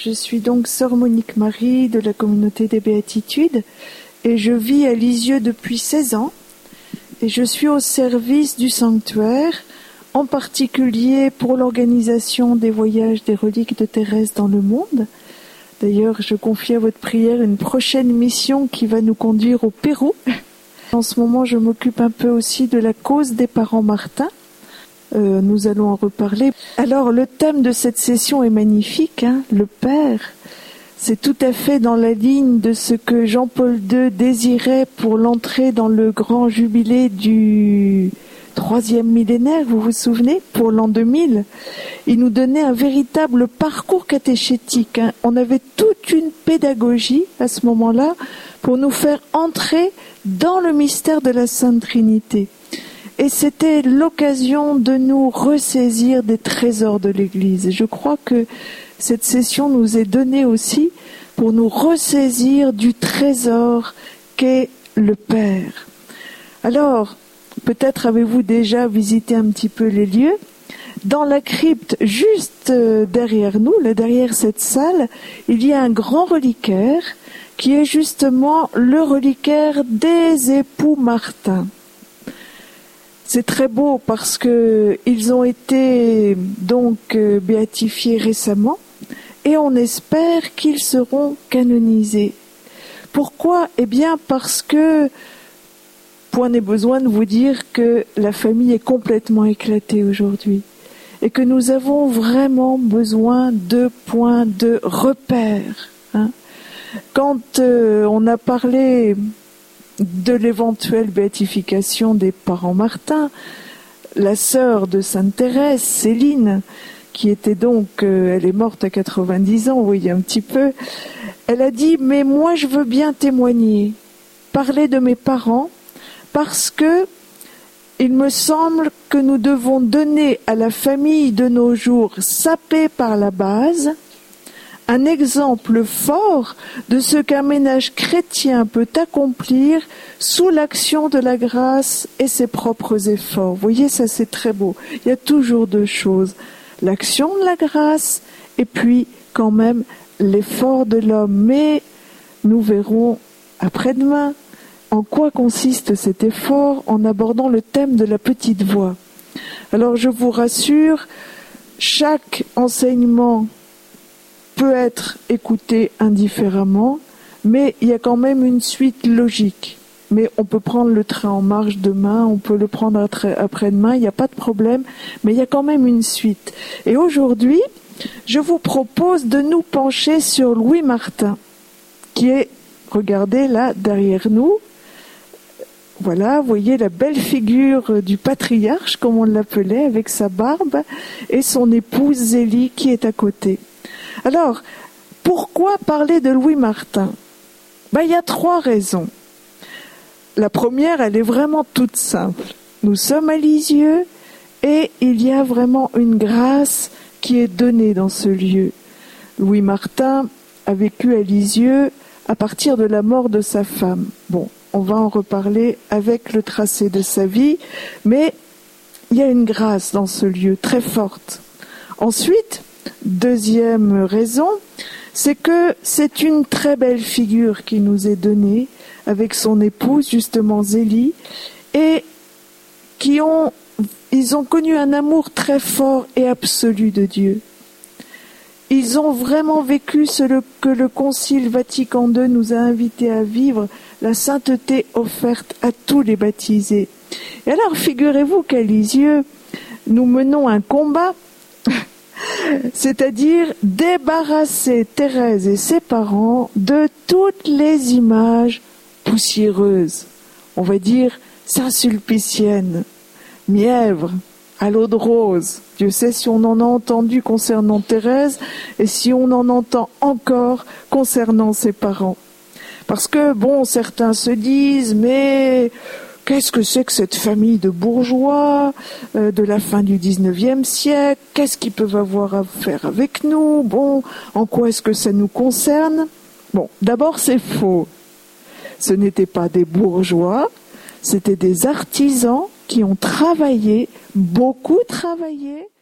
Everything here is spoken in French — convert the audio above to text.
Je suis donc sœur Monique Marie de la communauté des Béatitudes et je vis à Lisieux depuis 16 ans et je suis au service du sanctuaire, en particulier pour l'organisation des voyages des reliques de Thérèse dans le monde. D'ailleurs, je confie à votre prière une prochaine mission qui va nous conduire au Pérou. En ce moment, je m'occupe un peu aussi de la cause des parents Martin. Nous allons en reparler. Alors, le thème de cette session est magnifique, le Père. C'est tout à fait dans la ligne de ce que Jean-Paul II désirait pour l'entrée dans le grand jubilé du 3e millénaire, vous vous souvenez, pour l'an 2000. Il nous donnait un véritable parcours catéchétique. On avait toute une pédagogie à ce moment-là pour nous faire entrer dans le mystère de la Sainte Trinité. Et c'était l'occasion de nous ressaisir des trésors de l'Église. Et je crois que cette session nous est donnée aussi pour nous ressaisir du trésor qu'est le Père. Alors, peut-être avez-vous déjà visité un petit peu les lieux. Dans la crypte, juste derrière nous, là derrière cette salle, il y a un grand reliquaire qui est justement le reliquaire des époux Martin. C'est très beau parce que ils ont été donc béatifiés récemment et on espère qu'ils seront canonisés. Pourquoi ? Eh bien parce que, point n'est besoin de vous dire que la famille est complètement éclatée aujourd'hui et que nous avons vraiment besoin de points de repère. Quand on a parlé de l'éventuelle béatification des parents Martin, la sœur de Sainte Thérèse, Céline, qui était donc, elle est morte à 90 ans, vous voyez un petit peu, elle a dit « Mais moi je veux bien témoigner, parler de mes parents, parce que il me semble que nous devons donner à la famille de nos jours, sapée par la base, un exemple fort de ce qu'un ménage chrétien peut accomplir sous l'action de la grâce et ses propres efforts. » Vous voyez, ça c'est très beau. Il y a toujours deux choses. L'action de la grâce et puis quand même l'effort de l'homme. Mais nous verrons après-demain en quoi consiste cet effort en abordant le thème de la petite voix. Alors je vous rassure, chaque enseignement peut être écouté indifféremment, mais il y a quand même une suite logique. Mais on peut prendre le train en marche demain, on peut le prendre après-demain, il n'y a pas de problème, mais il y a quand même une suite. Et aujourd'hui, je vous propose de nous pencher sur Louis Martin, qui est, regardez là, derrière nous. Voilà, vous voyez la belle figure du patriarche, comme on l'appelait, avec sa barbe, et son épouse Zélie qui est à côté. Alors, pourquoi parler de Louis Martin ? Il y a 3 raisons. La première, elle est vraiment toute simple. Nous sommes à Lisieux et il y a vraiment une grâce qui est donnée dans ce lieu. Louis Martin a vécu à Lisieux à partir de la mort de sa femme. Bon, on va en reparler avec le tracé de sa vie, mais il y a une grâce dans ce lieu très forte. Ensuite, deuxième raison, c'est que c'est une très belle figure qui nous est donnée avec son épouse, justement Zélie, et ils ont connu un amour très fort et absolu de Dieu. Ils ont vraiment vécu ce que le Concile Vatican II nous a invités à vivre, la sainteté offerte à tous les baptisés. Et alors, figurez-vous qu'à Lisieux, nous menons un combat, c'est-à-dire débarrasser Thérèse et ses parents de toutes les images poussiéreuses, on va dire saint-sulpiciennes, mièvres, à l'eau de rose. Dieu sait si on en a entendu concernant Thérèse et si on en entend encore concernant ses parents. Parce que, certains se disent, mais qu'est-ce que c'est que cette famille de bourgeois de la fin du 19e siècle ? Qu'est-ce qu'ils peuvent avoir à faire avec nous ? En quoi est-ce que ça nous concerne ? D'abord, c'est faux. Ce n'étaient pas des bourgeois, c'était des artisans qui ont travaillé, beaucoup travaillé,